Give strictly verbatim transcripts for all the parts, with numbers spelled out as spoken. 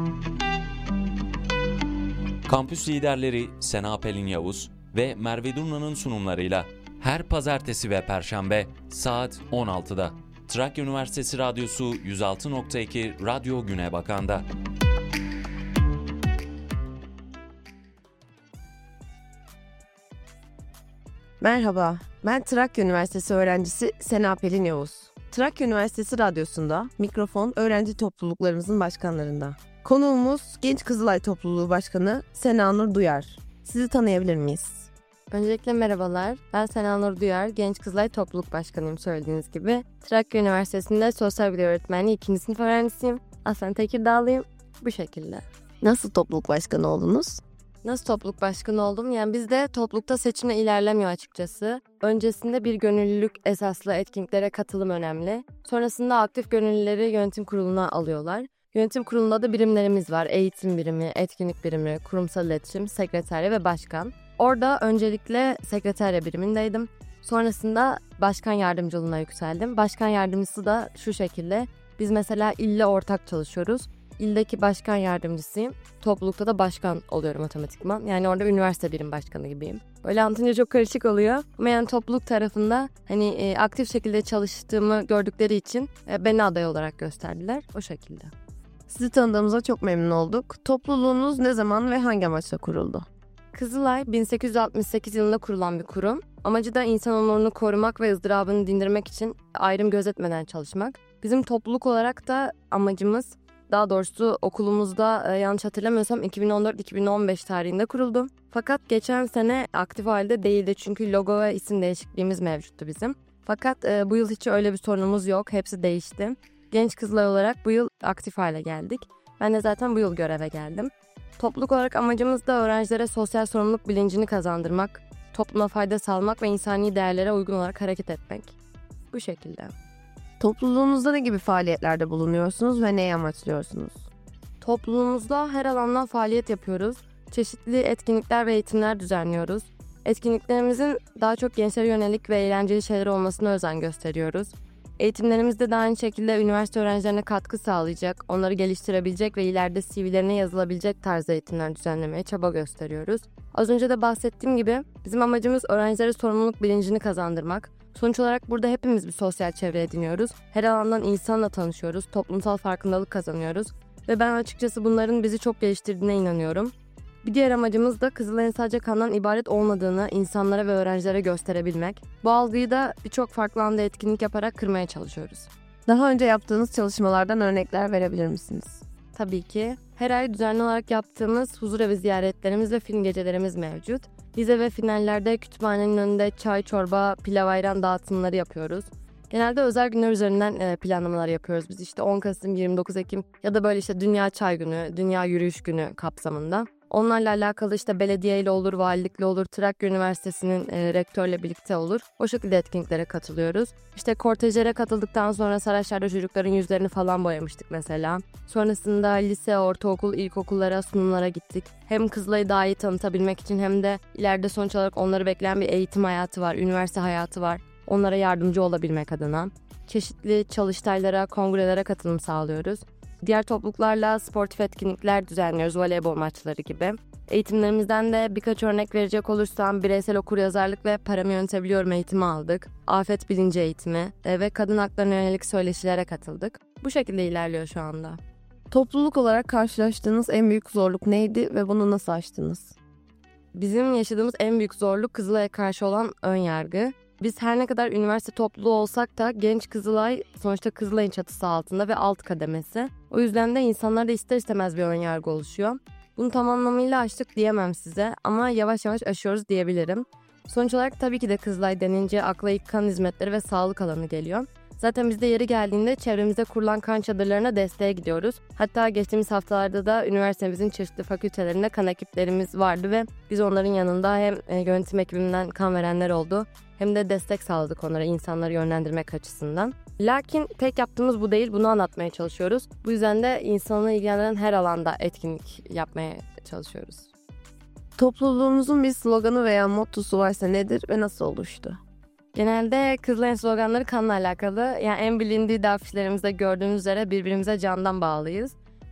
Kampüs liderleri Sena Pelin Yavuz ve Merve Durna'nın sunumlarıyla her pazartesi ve perşembe saat on altıda Trakya Üniversitesi Radyosu yüz altı nokta iki Radyo Günebakan'da. Merhaba, ben Trakya Üniversitesi öğrencisi Sena Pelin Yavuz. Trakya Üniversitesi Radyosu'nda mikrofon öğrenci topluluklarımızın başkanlarında. Konuğumuz Genç Kızılay Topluluğu Başkanı Sena Nur Duyar. Sizi tanıyabilir miyiz? Öncelikle merhabalar. Ben Sena Nur Duyar, Genç Kızılay Topluluk Başkanıyım söylediğiniz gibi. Trakya Üniversitesi'nde Sosyal Bilgiler Öğretmenliği ikinci sınıf öğrencisiyim. Aslen Tekirdağlıyım. Bu şekilde. Nasıl topluluk başkanı oldunuz? Nasıl topluluk başkanı oldum? Yani bizde toplulukta seçimle ilerlemiyor açıkçası. Öncesinde bir gönüllülük esaslı etkinliklere katılım önemli. Sonrasında aktif gönüllüleri yönetim kuruluna alıyorlar. Yönetim kurulunda da birimlerimiz var. Eğitim birimi, etkinlik birimi, kurumsal iletişim, sekreterya ve başkan. Orada öncelikle sekreterya birimindeydim. Sonrasında başkan yardımcılığına yükseldim. Başkan yardımcısı da şu şekilde. Biz mesela ille ortak çalışıyoruz. İldeki başkan yardımcısıyım. Toplulukta da başkan oluyorum otomatikman. Yani orada üniversite birim başkanı gibiyim. Böyle anlatınca çok karışık oluyor. Ama yani topluluk tarafında hani e, aktif şekilde çalıştığımı gördükleri için e, beni aday olarak gösterdiler. O şekilde. Sizi tanıdığımıza çok memnun olduk. Topluluğunuz ne zaman ve hangi amaçla kuruldu? Kızılay bin sekiz yüz altmış sekiz yılında kurulan bir kurum. Amacı da insan onurunu korumak ve ızdırabını dindirmek için ayrım gözetmeden çalışmak. Bizim topluluk olarak da amacımız, daha doğrusu okulumuzda e, yanlış hatırlamıyorsam iki bin on dört iki bin on beş tarihinde kuruldu. Fakat geçen sene aktif halde değildi çünkü logo ve isim değişikliğimiz mevcuttu bizim. Fakat e, bu yıl hiç öyle bir sorunumuz yok. Hepsi değişti. Genç Kızılay olarak bu yıl aktif hale geldik. Ben de zaten bu yıl göreve geldim. Topluluk olarak amacımız da öğrencilere sosyal sorumluluk bilincini kazandırmak, topluma fayda sağlamak ve insani değerlere uygun olarak hareket etmek. Bu şekilde. Topluluğunuzda ne gibi faaliyetlerde bulunuyorsunuz ve neyi amaçlıyorsunuz? Topluluğumuzda her alandan faaliyet yapıyoruz. Çeşitli etkinlikler ve eğitimler düzenliyoruz. Etkinliklerimizin daha çok gençlere yönelik ve eğlenceli şeyler olmasına özen gösteriyoruz. Eğitimlerimizde de aynı şekilde üniversite öğrencilerine katkı sağlayacak, onları geliştirebilecek ve ileride C V'lerine yazılabilecek tarzda eğitimler düzenlemeye çaba gösteriyoruz. Az önce de bahsettiğim gibi bizim amacımız öğrencilere sorumluluk bilincini kazandırmak. Sonuç olarak burada hepimiz bir sosyal çevre ediniyoruz. Her alandan insanla tanışıyoruz, toplumsal farkındalık kazanıyoruz ve ben açıkçası bunların bizi çok geliştirdiğine inanıyorum. Bir diğer amacımız da Kızılay'ın sadece kandan ibaret olmadığını insanlara ve öğrencilere gösterebilmek. Bu algıyı da birçok farklı alanda etkinlik yaparak kırmaya çalışıyoruz. Daha önce yaptığınız çalışmalardan örnekler verebilir misiniz? Tabii ki. Her ay düzenli olarak yaptığımız huzurevi ziyaretlerimiz ve film gecelerimiz mevcut. Vize ve finallerde kütüphanenin önünde çay, çorba, pilav, ayran dağıtımları yapıyoruz. Genelde özel günler üzerinden planlamalar yapıyoruz biz. İşte on Kasım, yirmi dokuz Ekim ya da böyle işte Dünya Çay Günü, Dünya Yürüyüş Günü kapsamında. Onlarla alakalı işte belediyeyle olur, valilikle olur, Trakya Üniversitesi'nin e, rektörle birlikte olur. O şekilde etkinliklere katılıyoruz. İşte kortejlere katıldıktan sonra Saraçlar'da çocukların yüzlerini falan boyamıştık mesela. Sonrasında lise, ortaokul, ilkokullara, sunumlara gittik. Hem Kızılay'ı daha iyi tanıtabilmek için hem de ileride sonuç olarak onları bekleyen bir eğitim hayatı var, üniversite hayatı var. Onlara yardımcı olabilmek adına. Çeşitli çalıştaylara, kongrelere katılım sağlıyoruz. Diğer topluluklarla sportif etkinlikler düzenliyoruz, voleybol maçları gibi. Eğitimlerimizden de birkaç örnek verecek olursam bireysel okuryazarlık ve paramı yönetebiliyorum eğitimi aldık. Afet bilinci eğitimi ve kadın haklarına yönelik söyleşilere katıldık. Bu şekilde ilerliyor şu anda. Topluluk olarak karşılaştığınız en büyük zorluk neydi ve bunu nasıl aştınız? Bizim yaşadığımız en büyük zorluk Kızılay'a karşı olan ön yargı. Biz her ne kadar üniversite topluluğu olsak da Genç Kızılay sonuçta Kızılay'ın çatısı altında ve alt kademesi. O yüzden de insanlarda ister istemez bir ön yargı oluşuyor. Bunu tam anlamıyla aştık diyemem size ama yavaş yavaş aşıyoruz diyebilirim. Sonuç olarak tabii ki de Kızılay denince akla ilk kan hizmetleri ve sağlık alanı geliyor. Zaten biz de yeri geldiğinde çevremizde kurulan kan çadırlarına desteğe gidiyoruz. Hatta geçtiğimiz haftalarda da üniversitemizin çeşitli fakültelerinde kan ekiplerimiz vardı ve biz onların yanında hem yönetim ekibinden kan verenler oldu hem de destek sağladık onlara insanları yönlendirmek açısından. Lakin tek yaptığımız bu değil, bunu anlatmaya çalışıyoruz. Bu yüzden de insanı ilgilendiren her alanda etkinlik yapmaya çalışıyoruz. Topluluğunuzun bir sloganı veya mottosu varsa nedir ve nasıl oluştu? Genelde Kızılay'ın sloganları kanla alakalı. Yani en bilindiği de afişlerimizde gördüğünüz üzere birbirimize candan bağlıyız.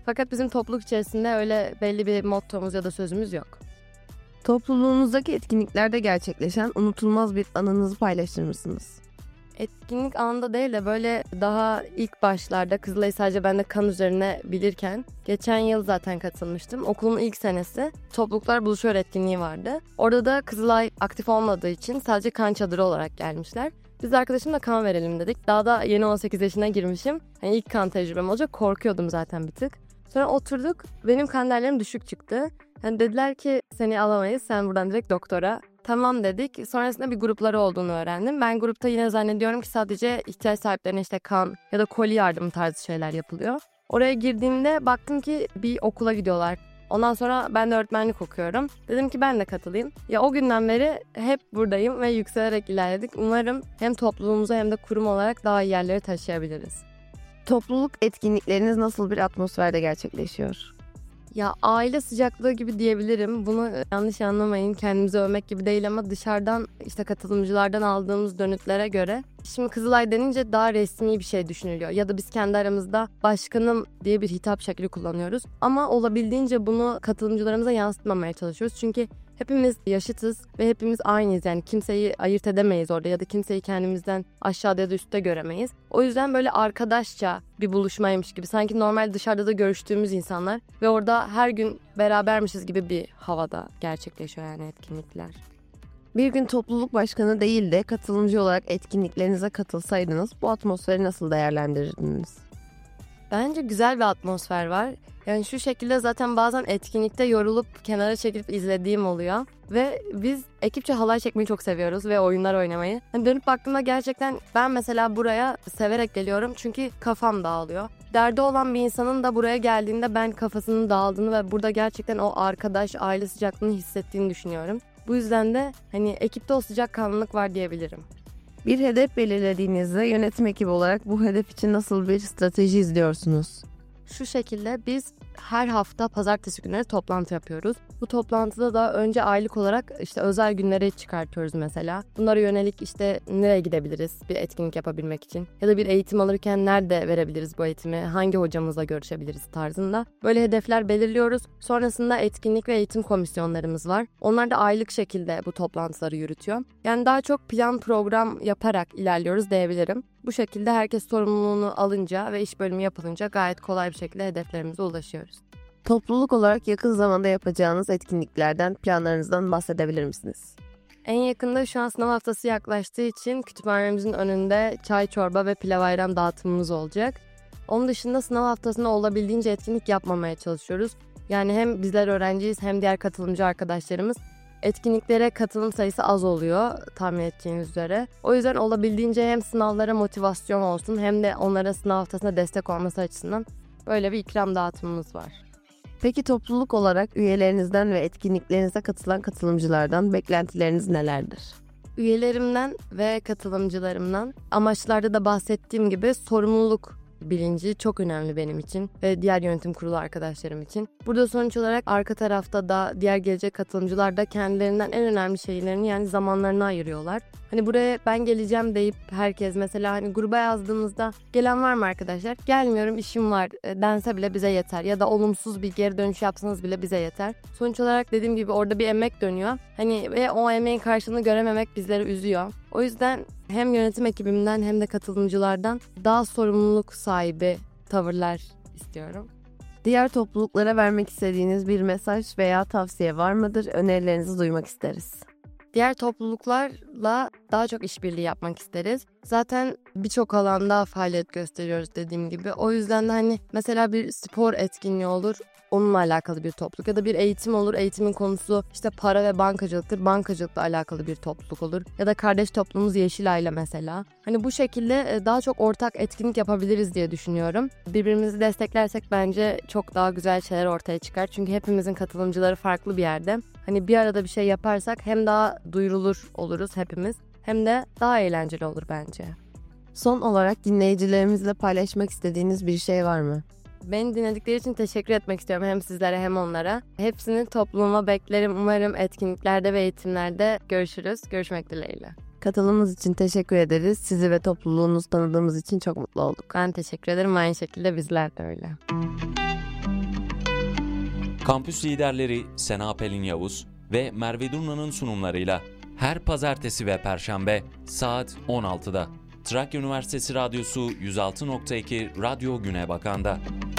Fakat bizim topluluk içerisinde öyle belli bir mottomuz ya da sözümüz yok. Topluluğunuzdaki etkinliklerde gerçekleşen unutulmaz bir anınızı paylaşır mısınız? Etkinlik anında değil de böyle daha ilk başlarda Kızılay'ı sadece ben de kan üzerine bilirken geçen yıl zaten katılmıştım. Okulun ilk senesi topluluklar buluşuyor etkinliği vardı. Orada da Kızılay aktif olmadığı için sadece kan çadırı olarak gelmişler. Biz de arkadaşımla kan verelim dedik. Daha da yeni on sekiz yaşına girmişim. Yani ilk kan tecrübem olacak. Korkuyordum zaten bir tık. Sonra oturduk. Benim kan değerlerim düşük çıktı. Yani dediler ki seni alamayız. Sen buradan direkt doktora. Tamam dedik. Sonrasında bir grupları olduğunu öğrendim. Ben grupta yine zannediyorum ki sadece ihtiyaç sahiplerine işte kan ya da koli yardımı tarzı şeyler yapılıyor. Oraya girdiğimde baktım ki bir okula gidiyorlar. Ondan sonra ben de öğretmenlik okuyorum. Dedim ki ben de katılayım. Ya o günden beri hep buradayım ve yükselerek ilerledik. Umarım hem topluluğumuzu hem de kurum olarak daha iyi yerlere taşıyabiliriz. Topluluk etkinlikleriniz nasıl bir atmosferde gerçekleşiyor? Ya aile sıcaklığı gibi diyebilirim. Bunu yanlış anlamayın. Kendimizi övmek gibi değil ama dışarıdan işte katılımcılardan aldığımız dönütlere göre şimdi Kızılay denince daha resmi bir şey düşünülüyor. Ya da biz kendi aramızda başkanım diye bir hitap şekli kullanıyoruz. Ama olabildiğince bunu katılımcılarımıza yansıtmamaya çalışıyoruz. Çünkü hepimiz yaşıtız ve hepimiz aynıyız. Yani kimseyi ayırt edemeyiz orada ya da kimseyi kendimizden aşağıda ya da üstte göremeyiz. O yüzden böyle arkadaşça bir buluşmaymış gibi. Sanki normal dışarıda da görüştüğümüz insanlar ve orada her gün berabermişiz gibi bir havada gerçekleşiyor yani etkinlikler. Bir gün topluluk başkanı değil de katılımcı olarak etkinliklerinize katılsaydınız bu atmosferi nasıl değerlendirirdiniz? Bence güzel bir atmosfer var. Yani şu şekilde zaten bazen etkinlikte yorulup kenara çekilip izlediğim oluyor. Ve biz ekipçe halay çekmeyi çok seviyoruz ve oyunlar oynamayı. Hani dönüp baktığımda gerçekten ben mesela buraya severek geliyorum çünkü kafam dağılıyor. Derdi olan bir insanın da buraya geldiğinde ben kafasının dağıldığını ve burada gerçekten o arkadaş, aile sıcaklığını hissettiğini düşünüyorum. Bu yüzden de hani ekipte o sıcakkanlılık var diyebilirim. Bir hedef belirlediğinizde yönetim ekibi olarak bu hedef için nasıl bir strateji izliyorsunuz? Şu şekilde biz her hafta pazartesi günleri toplantı yapıyoruz. Bu toplantıda da önce aylık olarak işte özel günleri çıkartıyoruz mesela. Bunlara yönelik işte nereye gidebiliriz bir etkinlik yapabilmek için? Ya da bir eğitim alırken nerede verebiliriz bu eğitimi? Hangi hocamızla görüşebiliriz tarzında. Böyle hedefler belirliyoruz. Sonrasında etkinlik ve eğitim komisyonlarımız var. Onlar da aylık şekilde bu toplantıları yürütüyor. Yani daha çok plan program yaparak ilerliyoruz diyebilirim. Bu şekilde herkes sorumluluğunu alınca ve iş bölümü yapılınca gayet kolay bir şekilde hedeflerimize ulaşıyoruz. Topluluk olarak yakın zamanda yapacağınız etkinliklerden, planlarınızdan bahsedebilir misiniz? En yakında şu an sınav haftası yaklaştığı için kütüphanemizin önünde çay, çorba ve pilav ayran dağıtımımız olacak. Onun dışında sınav haftasında olabildiğince etkinlik yapmamaya çalışıyoruz. Yani hem bizler öğrenciyiz hem diğer katılımcı arkadaşlarımız. Etkinliklere katılım sayısı az oluyor tahmin edeceğiniz üzere. O yüzden olabildiğince hem sınavlara motivasyon olsun hem de onlara sınav haftasında destek olması açısından böyle bir ikram dağıtımımız var. Peki topluluk olarak üyelerinizden ve etkinliklerinize katılan katılımcılardan beklentileriniz nelerdir? Üyelerimden ve katılımcılarımdan amaçlarda da bahsettiğim gibi sorumluluk bilinci çok önemli benim için ve diğer yönetim kurulu arkadaşlarım için. Burada sonuç olarak arka tarafta da diğer gelecek katılımcılar da kendilerinden en önemli şeylerini yani zamanlarını ayırıyorlar. Hani buraya ben geleceğim deyip herkes mesela hani gruba yazdığımızda gelen var mı arkadaşlar? Gelmiyorum işim var dense bile bize yeter ya da olumsuz bir geri dönüş yapsanız bile bize yeter. Sonuç olarak dediğim gibi orada bir emek dönüyor. Hani ve o emeğin karşılığını görememek bizleri üzüyor. O yüzden hem yönetim ekibimden hem de katılımcılardan daha sorumluluk sahibi tavırlar istiyorum. Diğer topluluklara vermek istediğiniz bir mesaj veya tavsiye var mıdır? Önerilerinizi duymak isteriz. Diğer topluluklarla daha çok işbirliği yapmak isteriz. Zaten birçok alanda faaliyet gösteriyoruz dediğim gibi. O yüzden de hani mesela bir spor etkinliği olur. Onunla alakalı bir topluluk ya da bir eğitim olur. Eğitimin konusu işte para ve bankacılıktır. Bankacılıkla alakalı bir topluluk olur. Ya da kardeş toplumumuz Yeşil Aile mesela. Hani bu şekilde daha çok ortak etkinlik yapabiliriz diye düşünüyorum. Birbirimizi desteklersek bence çok daha güzel şeyler ortaya çıkar. Çünkü hepimizin katılımcıları farklı bir yerde. Hani bir arada bir şey yaparsak hem daha duyurulur oluruz hepimiz hem de daha eğlenceli olur bence. Son olarak dinleyicilerimizle paylaşmak istediğiniz bir şey var mı? Beni dinledikleri için teşekkür etmek istiyorum hem sizlere hem onlara. Hepsini topluma beklerim. Umarım etkinliklerde ve eğitimlerde görüşürüz. Görüşmek dileğiyle. Katılımınız için teşekkür ederiz. Sizi ve topluluğunuzu tanıdığımız için çok mutlu olduk. Ben teşekkür ederim. Aynı şekilde bizler de öyle. Kampüs liderleri Sena Pelin Yavuz ve Merve Durna'nın sunumlarıyla her pazartesi ve perşembe saat on altıda Trakya Üniversitesi Radyosu yüz altı nokta iki Radyo Günebakan'da.